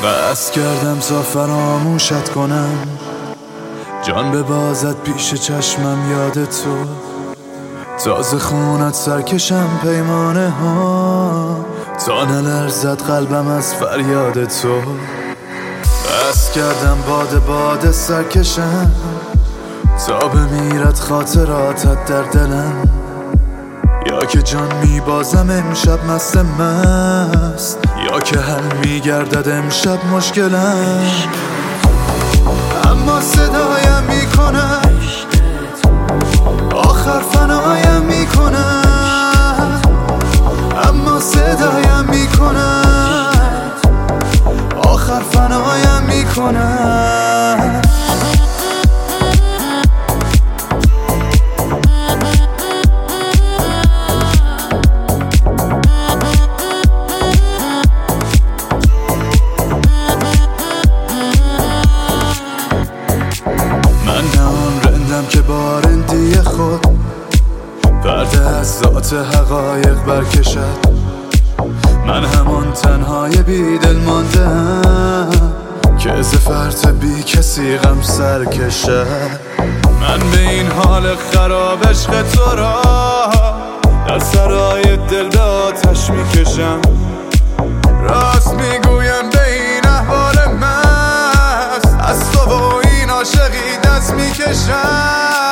قصد کردم تا فراموشت کنم، جان به بازت پیش چشمم یاد تو، تازه خونت سرکشم پیمانه ها، تا نلرزد قلبم از فریاد تو. قصد کردم باد سرکشم، تا بمیرد خاطراتت در دلم، یا که جان میبازم امشب مست مست، یا که حل میگردد امشب مشکلم. اما صدایم میکنم آخر فنایم میکنم، اما صدایم میکنم آخر فنایم میکنم. که با رندی خود پرده از ذات حقایق برکشد، من همان تنهای بی دل ماندم که ز فرط بی کسی غم سر کشد. من به این حال خراب عشق تو را در سرای دل به آتش میکشم، راست میگویم به این احوال مست، از تو و این عاشقی دست میکشم.